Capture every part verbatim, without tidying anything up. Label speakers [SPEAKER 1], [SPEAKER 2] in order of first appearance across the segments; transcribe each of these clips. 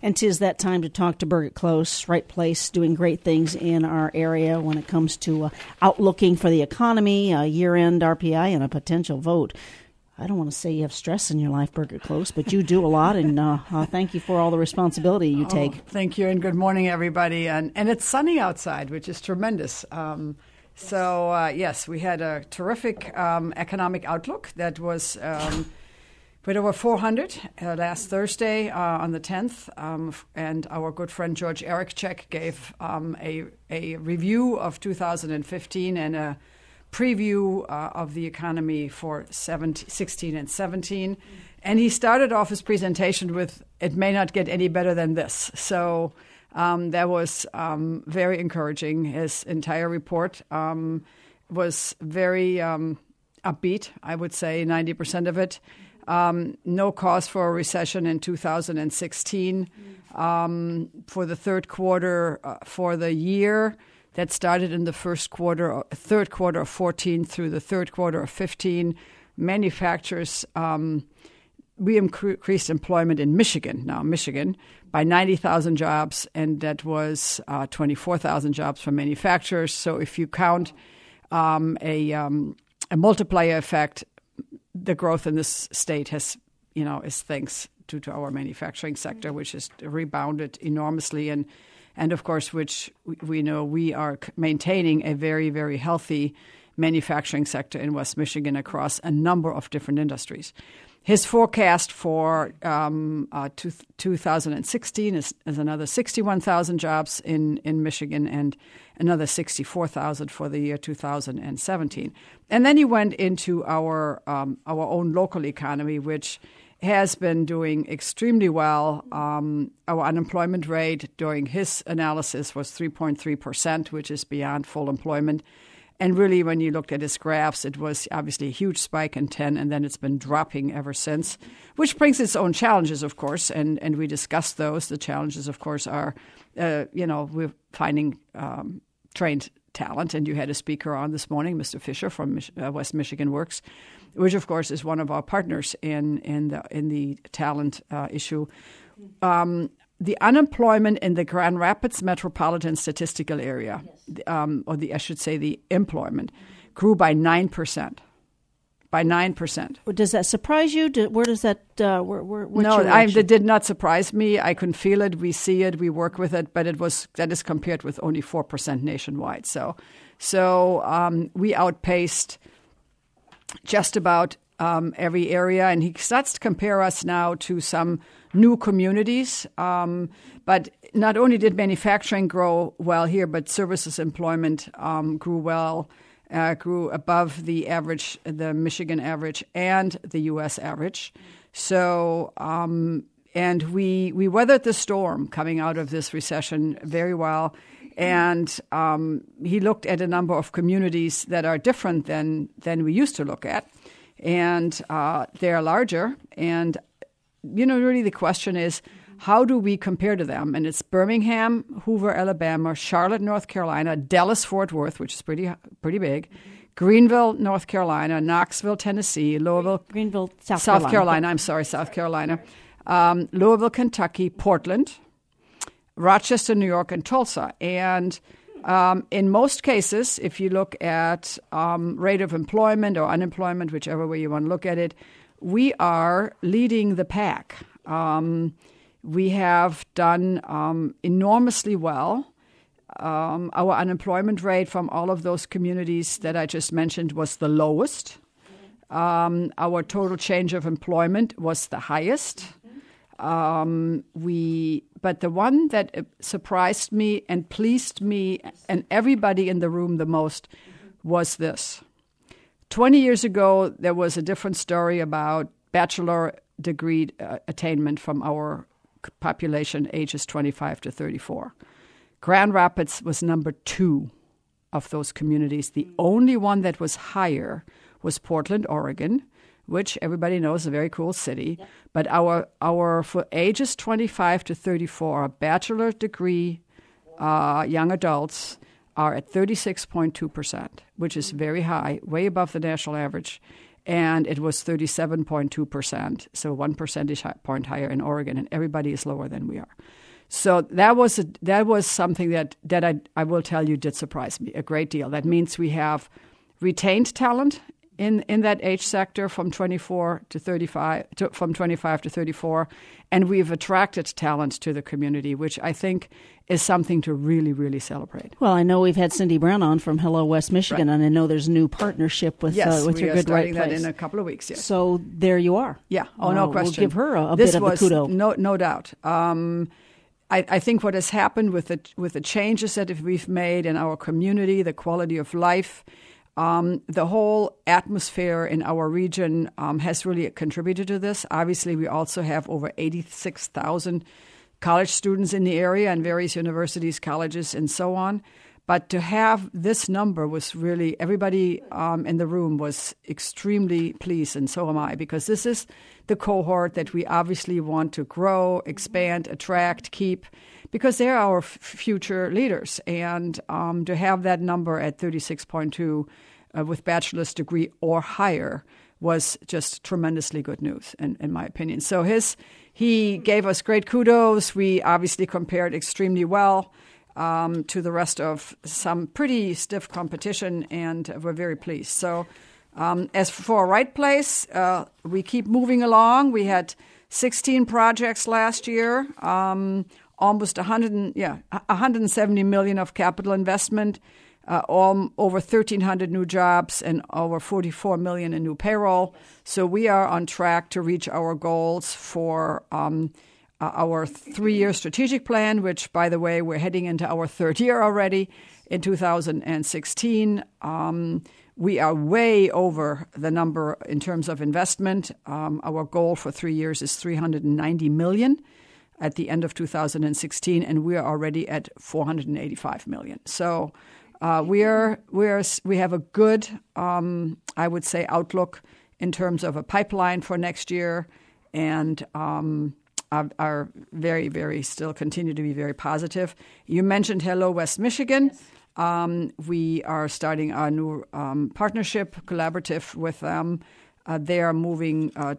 [SPEAKER 1] And 'tis that time to talk to Birgit Close, right place, doing great things in our area when it comes to uh, outlooking for the economy, a year-end R P I, and a potential vote. I don't want to say you have stress in your life, Birgit Close, but you do a lot, and uh, uh, thank you for all the responsibility you take.
[SPEAKER 2] Oh, thank you, and good morning, everybody. And, and it's sunny outside, which is tremendous. Um, so, uh, yes, we had a terrific um, economic outlook that was um, with over four hundred uh, last Thursday uh, on the tenth, um, and our good friend George Erichek gave um, a, a review of two thousand fifteen and a preview uh, of the economy for seventeen, sixteen and seventeen. And he started off his presentation with, it may not get any better than this. So um, that was um, very encouraging. His entire report um, was very um, upbeat, I would say, ninety percent of it. Um, no cause for a recession in two thousand sixteen. Um, for the third quarter, uh, for the year, that started in the first quarter, third quarter of fourteen through the third quarter of fifteen. Manufacturers, um, we increased employment in Michigan, now Michigan, by ninety thousand jobs, and that was uh, twenty-four thousand jobs for manufacturers. So if you count um, a, um, a multiplier effect, the growth in this state has, you know, is thanks to, to our manufacturing sector, which has rebounded enormously. And And, of course, which we know we are maintaining a very, very healthy manufacturing sector in West Michigan across a number of different industries. His forecast for um, uh, two, two thousand sixteen is, is another sixty-one thousand jobs in, in Michigan and another sixty-four thousand for the year two thousand seventeen. And then he went into our um, our own local economy, which has been doing extremely well. Um, our unemployment rate during his analysis was three point three percent, which is beyond full employment. And really, when you looked at his graphs, it was obviously a huge spike in ten, and then it's been dropping ever since, which brings its own challenges, of course, and, and we discussed those. The challenges, of course, are, uh, you know, we're finding um, trained talent, and you had a speaker on this morning, Mister Fisher from Mich- uh, West Michigan Works, which, of course, is one of our partners in in the in the talent uh, issue. Um, the unemployment in the Grand Rapids metropolitan statistical area, yes. um, or the I should say the employment, grew by nine percent. By nine percent.
[SPEAKER 1] Does that surprise you? Do, where does that? Uh, where, where,
[SPEAKER 2] no, I, that did not surprise me. I can feel it. We see it. We work with it. But it was that is compared with only four percent nationwide. So, so um, we outpaced just about um, every area. And he starts to compare us now to some new communities. Um, but not only did manufacturing grow well here, but services employment um, grew well. Uh, grew above the average, the Michigan average and the U S average. So, um, and we we weathered the storm coming out of this recession very well. And um, he looked at a number of communities that are different than than we used to look at, and uh, they are larger. And you know, really, the question is, how do we compare to them? And it's Birmingham, Hoover, Alabama, Charlotte, North Carolina, Dallas, Fort Worth, which is pretty pretty big, Greenville, North Carolina, Knoxville, Tennessee, Louisville,
[SPEAKER 1] Greenville, South,
[SPEAKER 2] South
[SPEAKER 1] Carolina.
[SPEAKER 2] Carolina. I'm sorry, South Carolina, um, Louisville, Kentucky, Portland, Rochester, New York, and Tulsa. And um, in most cases, if you look at um, rate of employment or unemployment, whichever way you want to look at it, we are leading the pack. Um, We have done um, enormously well. Um, our unemployment rate from all of those communities that I just mentioned was the lowest. Um, our total change of employment was the highest. Um, we, but the one that surprised me and pleased me and everybody in the room the most was this. twenty years ago, there was a different story about bachelor degree uh, attainment from our population ages twenty-five to thirty-four. Grand Rapids was number two of those communities. The only one that was higher was Portland, Oregon, which everybody knows is a very cool city. Yep. But our our for ages twenty-five to thirty-four, bachelor degree uh, young adults are at thirty-six point two percent, which is very high, way above the national average. and it was thirty-seven point two percent, so one percentage point higher in Oregon, and everybody is lower than we are. So that was a, that was something that, that I, I will tell you did surprise me a great deal. That means we have retained talent in, in that age sector from twenty-four to thirty-five, to, from twenty-five to thirty-four, and we've attracted talent to the community, which I think is something to really, really celebrate.
[SPEAKER 1] Well, I know we've had Cindy Brown on from Hello West Michigan, right. and I know there's a new partnership with
[SPEAKER 2] yes,
[SPEAKER 1] uh, with
[SPEAKER 2] we
[SPEAKER 1] your
[SPEAKER 2] are
[SPEAKER 1] good right
[SPEAKER 2] starting that
[SPEAKER 1] place.
[SPEAKER 2] in a couple of weeks. Yes.
[SPEAKER 1] So there you are.
[SPEAKER 2] Yeah. Oh,
[SPEAKER 1] uh,
[SPEAKER 2] no question.
[SPEAKER 1] We'll give her a, a
[SPEAKER 2] this
[SPEAKER 1] bit of
[SPEAKER 2] was,
[SPEAKER 1] the kudo.
[SPEAKER 2] No, no doubt. Um, I, I think what has happened with the with the changes that we've made in our community, the quality of life, um, the whole atmosphere in our region um, has really contributed to this. Obviously, we also have over eighty-six thousand college students in the area and various universities, colleges, and so on. But to have this number was really, everybody um, in the room was extremely pleased, and so am I, because this is the cohort that we obviously want to grow, expand, attract, keep, because they're our f- future leaders. And um, to have that number at thirty-six point two uh, with bachelor's degree or higher was just tremendously good news, in, in my opinion. So his he gave us great kudos. We obviously compared extremely well Um, to the rest of some pretty stiff competition, and we're very pleased. So um, as for Right Place, uh, we keep moving along. We had sixteen projects last year, um, almost one hundred, yeah, one hundred seventy million of capital investment, uh, all, over thirteen hundred new jobs, and over forty-four million in new payroll. So we are on track to reach our goals for um Uh, our three-year strategic plan, which, by the way, we're heading into our third year already in two thousand sixteen. Um, we are way over the number in terms of investment. Um, our goal for three years is three hundred ninety million at the end of two thousand sixteen, and we are already at four hundred eighty-five million. So uh, we are we are we have a good, um, I would say, outlook in terms of a pipeline for next year, and um, are very, very still continue to be very positive. You mentioned Hello West Michigan. Yes. Um, we are starting our new um, partnership, collaborative with them. Uh, they are moving uh,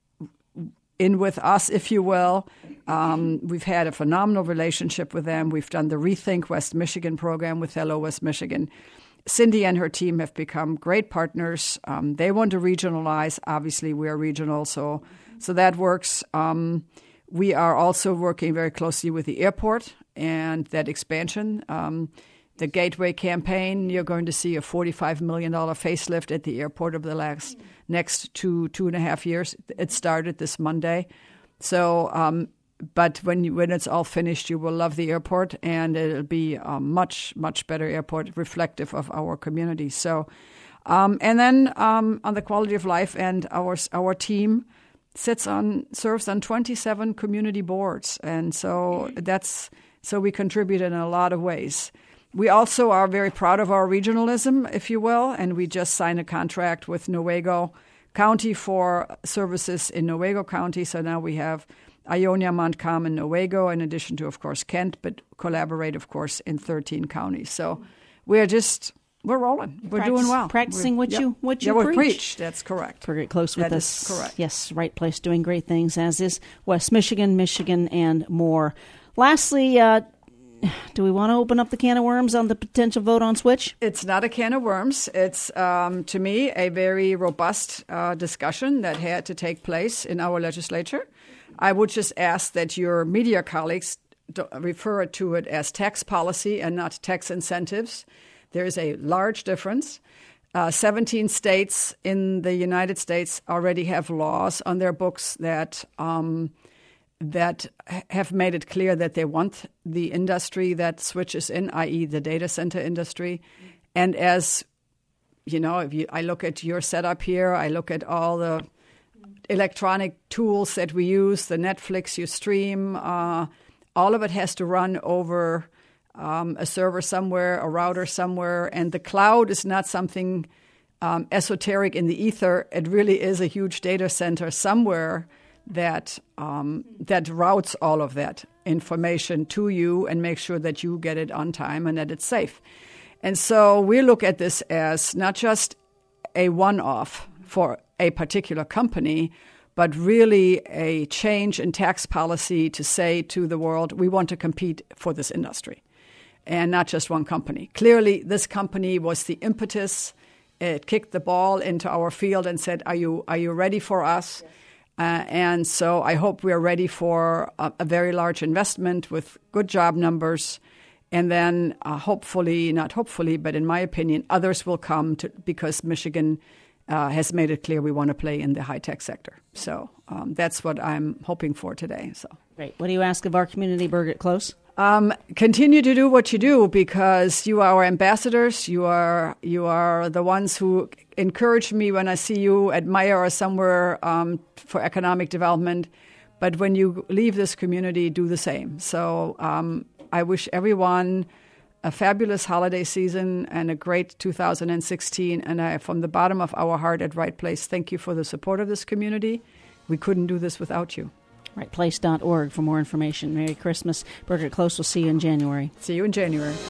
[SPEAKER 2] in with us, if you will. Um, we've had a phenomenal relationship with them. We've done the Rethink West Michigan program with Hello West Michigan. Cindy and her team have become great partners. Um, they want to regionalize. Obviously, we are regional, so so that works. Um, We are also working very closely with the airport and that expansion. Um, the Gateway campaign, you're going to see a forty-five million dollars facelift at the airport over the last, next two, two and a half years. It started this Monday. So, um, but when you, when it's all finished, you will love the airport, and it'll be a much, much better airport, reflective of our community. So, um, and then um, on the quality of life, and our our team sits on serves on twenty-seven community boards, and so that's so we contribute in a lot of ways. We also are very proud of our regionalism, if you will, and we just signed a contract with Newaygo County for services in Newaygo County. So now we have Ionia, Montcalm, and Newaygo, in addition to, of course, Kent, but collaborate, of course, in thirteen counties. So we're just We're rolling. We're
[SPEAKER 1] Practice,
[SPEAKER 2] doing well.
[SPEAKER 1] Practicing
[SPEAKER 2] we're,
[SPEAKER 1] what
[SPEAKER 2] yep.
[SPEAKER 1] you what you
[SPEAKER 2] yeah,
[SPEAKER 1] preach.
[SPEAKER 2] we preach. That's correct.
[SPEAKER 1] We're close with
[SPEAKER 2] that
[SPEAKER 1] us.
[SPEAKER 2] Is correct.
[SPEAKER 1] Yes, Right Place doing great things, as is West Michigan, Michigan, and more. Lastly, uh, do we want to open up the can of worms on the potential vote on switch?
[SPEAKER 2] It's not a can of worms. It's, um, to me, a very robust uh, discussion that had to take place in our legislature. I would just ask that your media colleagues refer to it as tax policy and not tax incentives. There is a large difference. Uh, seventeen states in the United States already have laws on their books that um, that have made it clear that they want the industry that switches in, that is the data center industry. And as, you know, if you, I look at your setup here, I look at all the electronic tools that we use, the Netflix you stream, uh, all of it has to run over Um, a server somewhere, a router somewhere, and the cloud is not something um, esoteric in the ether. It really is a huge data center somewhere that um, that routes all of that information to you and makes sure that you get it on time and that it's safe. And so we look at this as not just a one-off for a particular company, but really a change in tax policy to say to the world, we want to compete for this industry, and not just one company. Clearly, this company was the impetus. It kicked the ball into our field and said, are you are you ready for us? Yes. Uh, and so I hope we are ready for a, a very large investment with good job numbers. And then uh, hopefully, not hopefully, but in my opinion, others will come to, because Michigan uh, has made it clear we want to play in the high-tech sector. So um, that's what I'm hoping for today. So
[SPEAKER 1] great. What do you ask of our community, Birgit Close?
[SPEAKER 2] Um, continue to do what you do, because you are our ambassadors. You are you are the ones who encourage me when I see you at Meijer or somewhere um, for economic development. But when you leave this community, do the same. So um, I wish everyone a fabulous holiday season and a great two thousand sixteen. And I, from the bottom of our heart at Right Place, thank you for the support of this community. We couldn't do this without you.
[SPEAKER 1] right place dot org for more information. Merry Christmas. Birgit Close, will see you in January.
[SPEAKER 2] See you in January.